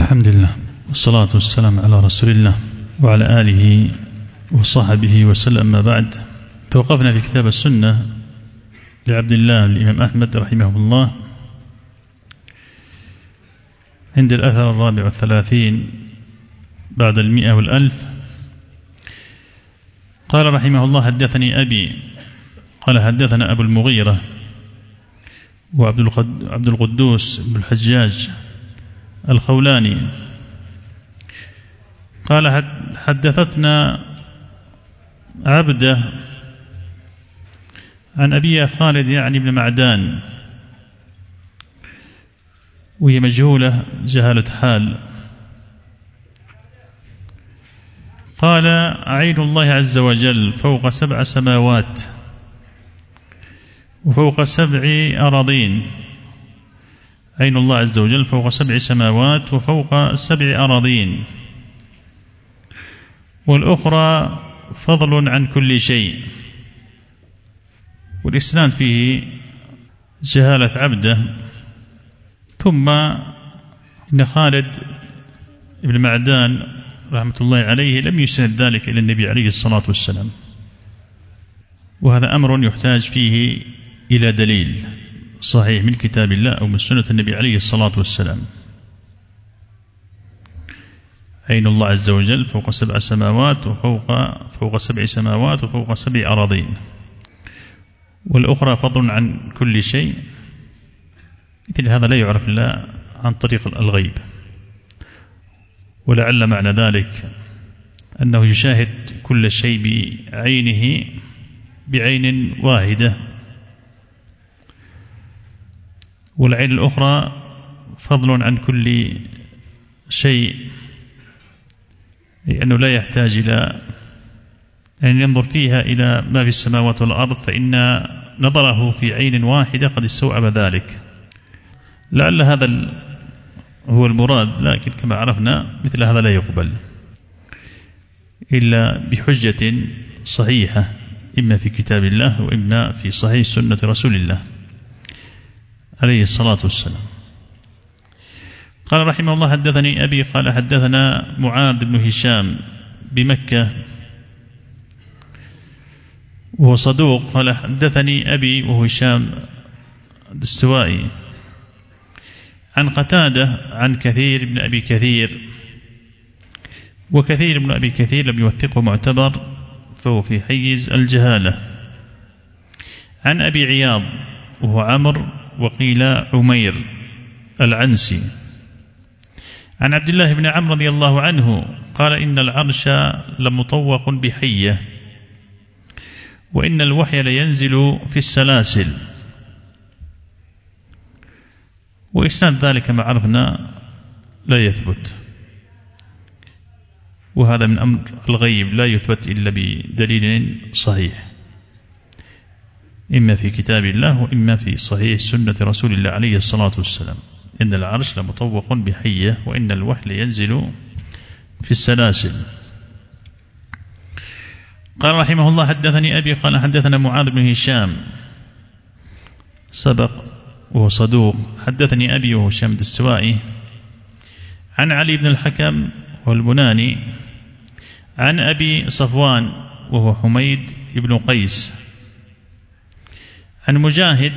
الحمد لله والصلاة والسلام على رسول الله وعلى آله وصحبه وسلم. ما بعد، توقفنا في كتاب السنة لعبد الله الإمام أحمد رحمه الله عند الأثر 34 بعد 100 و1000. قال رحمه الله: حدثني أبي قال حدثنا أبو المغيرة وعبد القدوس بن الحجاج الخولاني قال حدثتنا عبده عن أبي خالد يعني بن معدان، وهي مجهولة جهالة حال. قال: عين الله عز وجل فوق 7 سماوات وفوق 7 أراضين. عين الله عز وجل فوق 7 سماوات وفوق 7 أراضين، والأخرى فضل عن كل شيء. والإسناد فيه جهالة عبده. ثم إن خالد بن معدان رحمة الله عليه لم يسند ذلك إلى النبي عليه الصلاة والسلام، وهذا أمر يحتاج فيه إلى دليل صحيح من كتاب الله أو من سنة النبي عليه الصلاة والسلام. عين الله عز وجل فوق 7 سماوات وفوق 7 سماوات وفوق 7 أراضين، والأخرى فضل عن كل شيء. مثل هذا لا يعرف إلا عن طريق الغيب، ولعل معنى ذلك أنه يشاهد كل شيء بعينه بعين واحدة، والعين الأخرى فضل عن كل شيء، لأنه لا يحتاج إلى أن ينظر فيها إلى ما في السماوات والأرض، فإن نظره في عين واحدة قد استوعب ذلك. لعل هذا هو المراد، لكن كما عرفنا مثل هذا لا يقبل إلا بحجة صحيحة، إما في كتاب الله وإما في صحيح سنة رسول الله عليه الصلاة والسلام. قال رحمه الله: حدثني أبي قال حدثنا معاذ بن هشام بمكة وهو صدوق. قال حدثني أبي وهو هشام الدستوائي عن قتادة عن كثير بن أبي كثير، وكثير بن أبي كثير لم يوثقه معتبر، فهو في حيز الجهالة. عن أبي عياض وهو عمرو وقيل عمير العنسي عن عبد الله بن عمرو رضي الله عنه قال: إن العرش لمطوق بحية، وإن الوحي لينزل في السلاسل. وإسناد ذلك ما عرفنا لا يثبت، وهذا من أمر الغيب لا يثبت إلا بدليل صحيح، إما في كتاب الله وإما في صحيح سنة رسول الله عليه الصلاة والسلام. إن العرش لمطوق بحية وإن الوحي ينزل في السلاسل. قال رحمه الله: حدثني أبي قال حدثنا معاذ بن هشام سبق وهو صدوق. حدثني أبي وهو هشام الدستوائي عن علي بن الحكم والبناني عن أبي صفوان وهو حميد بن قيس عن مجاهد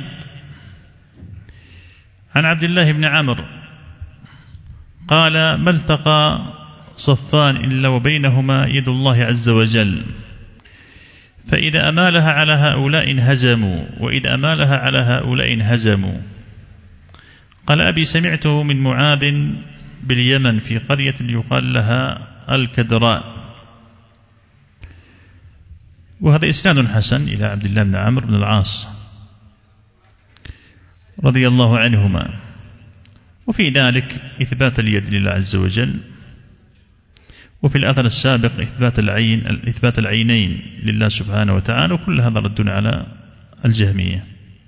عن عبد الله بن عمرو قال: ما التقى صفان إلا وبينهما يد الله عز وجل، فإذا أمالها على هؤلاء انهزموا وإذا أمالها على هؤلاء انهزموا. قال أبي: سمعته من معاذ باليمن في قرية يقال لها الكدراء. وهذا إسناد حسن إلى عبد الله بن عمرو بن العاص رضي الله عنهما، وفي ذلك إثبات اليد لله عز وجل، وفي الأثر السابق إثبات العينين لله سبحانه وتعالى، وكل هذا رد على الجهمية.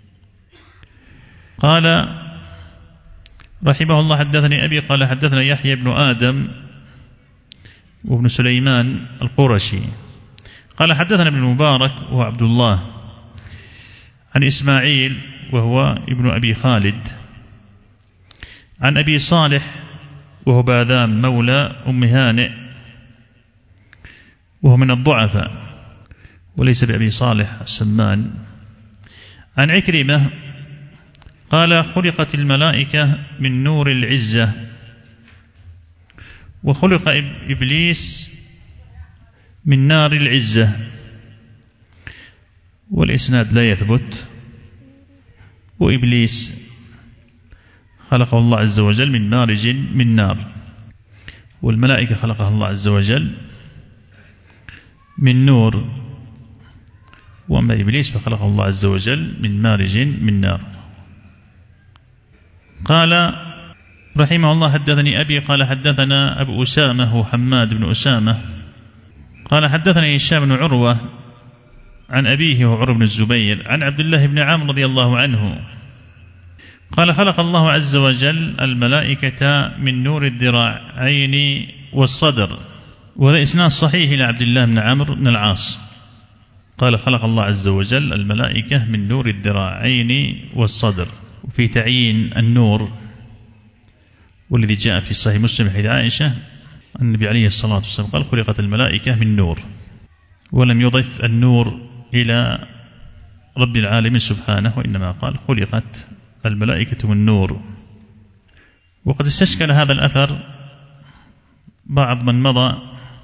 قال رحمه الله: حدثني أبي قال حدثنا يحيى بن آدم وابن سليمان القرشي قال حدثنا ابن المبارك وهو عبد الله عن إسماعيل وهو ابن أبي خالد عن أبي صالح وهو باذام مولى أم هانئ، وهو من الضعفاء وليس بأبي صالح السمان. عن عكرمة قال: خلقت الملائكة من نور العزة، وخلق إبليس من نار العزة. والإسناد لا يثبت. وإبليس خلقه الله عز وجل من مارج من نار، والملائكة خلقها الله عز وجل من نور، وأما إبليس فخلقه الله عز وجل من مارج من نار. قال رحمه الله: حدثني أبي قال حدثنا أبو أسامة وحماد بن أسامة قال حدثني هشام بن عروة عن أبيه وعروة بن الزبير عن عبد الله بن عمرو رضي الله عنه قال: خلق الله عز وجل الملائكة من نور الذراعين والصدر. وهذا إسناد صحيح إلى عبد الله بن عمرو بن العاص قال: خلق الله عز وجل الملائكة من نور الذراعين والصدر. وفي تعيين النور، والذي جاء في صحيح مسلم حديث عائشة النبي عليه الصلاة والسلام قال: خلقت الملائكة من نور، ولم يضف النور إلى رب العالمين سبحانه، وإنما قال: خلقت الملائكة من نور. وقد استشكل هذا الأثر بعض من مضى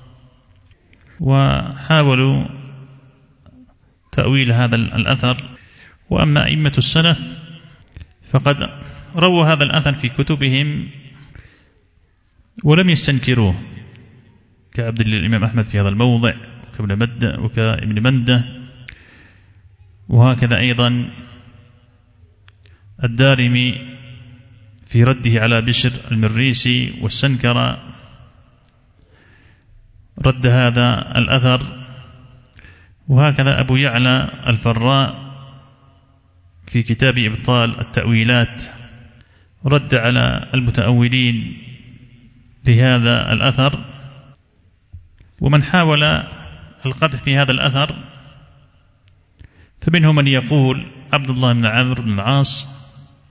وحاولوا تأويل هذا الأثر. وأما أئمة السلف فقد رووا هذا الأثر في كتبهم ولم يستنكروه، كعبد الإمام أحمد في هذا الموضع، وكابن منده، وهكذا أيضا الدارمي في رده على بشر المريسي، والسنكر رد هذا الأثر، وهكذا أبو يعلى الفراء في كتاب إبطال التأويلات رد على المتأولين لهذا الأثر. ومن حاول القدح في هذا الأثر فمنهم من يقول: عبد الله بن عمرو بن العاص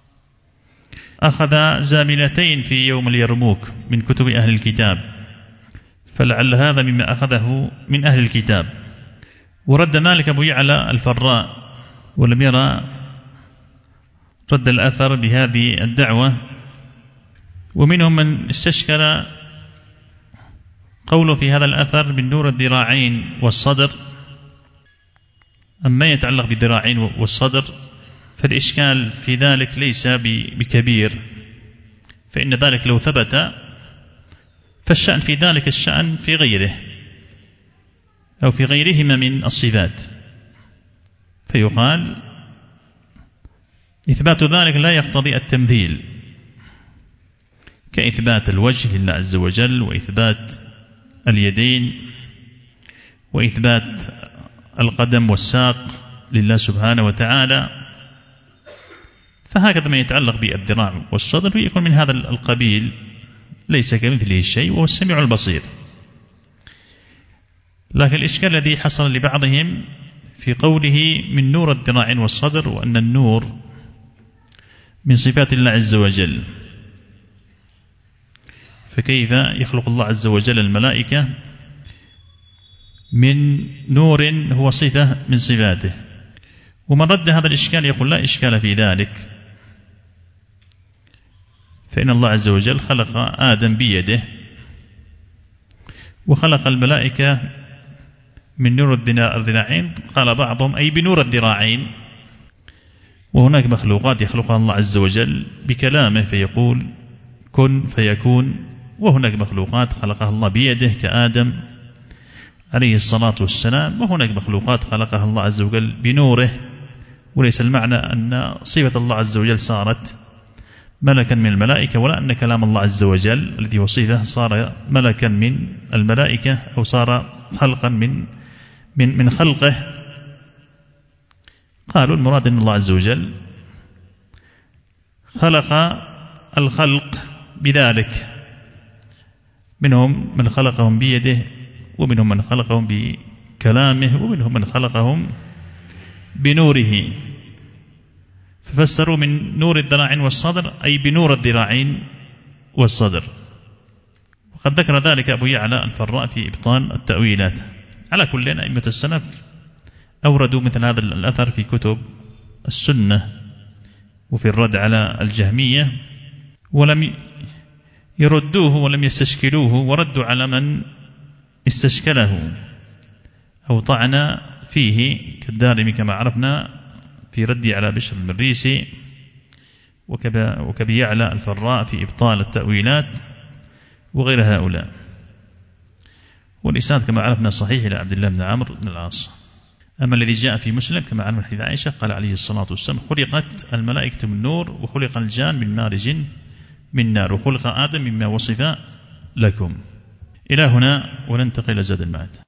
أخذ زاملتين في يوم اليرموك من كتب أهل الكتاب، فلعل هذا مما أخذه من أهل الكتاب. ورد مالك أبو يعلى الفراء ولم يرى رد الأثر بهذه الدعوة. ومنهم من استشكل قوله في هذا الأثر من نور الذراعين والصدر. أما يتعلق بالذراعين والصدر فالإشكال في ذلك ليس بكبير، فإن ذلك لو ثبت فالشأن في ذلك الشأن في غيره أو في غيرهما من الصفات، فيقال إثبات ذلك لا يقتضي التمثيل، كإثبات الوجه لله عز وجل، وإثبات اليدين، وإثبات القدم والساق لله سبحانه وتعالى. فهكذا ما يتعلق بالذراع والصدر يكون من هذا القبيل، ليس كمثله الشيء وهو السميع البصير. لكن الإشكال الذي حصل لبعضهم في قوله من نور الذراعين والصدر، وأن النور من صفات الله عز وجل، فكيف يخلق الله عز وجل الملائكة من نور هو صفة من صفاته؟ ومن رد هذا الإشكال يقول: لا إشكال في ذلك، فإن الله عز وجل خلق آدم بيده، وخلق الملائكة من نور الذراعين، قال بعضهم أي بنور الذراعين. وهناك مخلوقات يخلقها الله عز وجل بكلامه فيقول كن فيكون، وهناك مخلوقات خلقها الله بيده كآدم عليه الصلاة والسلام، وهناك مخلوقات خلقها الله عز وجل بنوره. وليس المعنى أن صفة الله عز وجل صارت ملكا من الملائكة، ولا أن كلام الله عز وجل الذي هو صفة صار ملكا من الملائكة أو صار خلقا من خلقه. قالوا المراد أن الله عز وجل خلق الخلق بذلك، منهم من خلقهم بيده، ومنهم من خلقهم بكلامه، ومنهم من خلقهم بنوره. ففسروا من نور الذراعين والصدر أي بنور الذراعين والصدر. وقد ذكر ذلك أبو يعلى الفراء في إبطال التأويلات. على كل أئمة السلف أوردوا مثل هذا الأثر في كتب السنة وفي الرد على الجهمية، ولم يردوه ولم يستشكلوه، وردوا على من استشكله أو طعن فيه كالدارمي كما عرفنا في ردي على بشر المريسي، وكبي يعلى الفراء في إبطال التأويلات وغير هؤلاء. والإسناد كما عرفنا صحيح إلى عبد الله بن عمرو بن العاص. أما الذي جاء في مسلم كما عرفنا حديث عائشة قال عليه الصلاة والسلام: خلقت الملائكة من نور، وخلق الجان من مارج من نار، وخلق آدم مما وصف لكم. إلى هنا وننتقل إلى زاد المعاد.